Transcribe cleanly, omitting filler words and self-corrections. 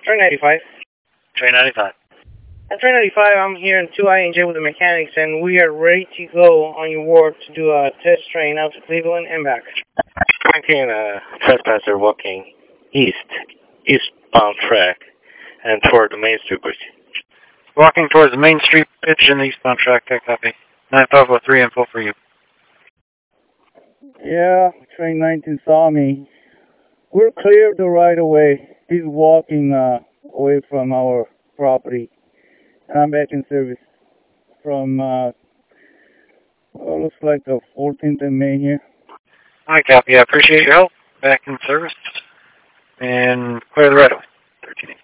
Train 95. Train 95. At Train 95, I'm here in 2INJ with the mechanics, and we are ready to go on your ward to do a test train out to Cleveland and back. 19 trespasser walking eastbound track and toward the Main Street bridge. Walking towards the Main Street bridge and the eastbound track, take copy. 9503 and full for you. Yeah, Train 19 saw me. We're clear the right of way. He's walking away from our property. And I'm back in service from, looks like the 14th of May here. I copy. I appreciate your help. Back in service. And clear the right of way. 13.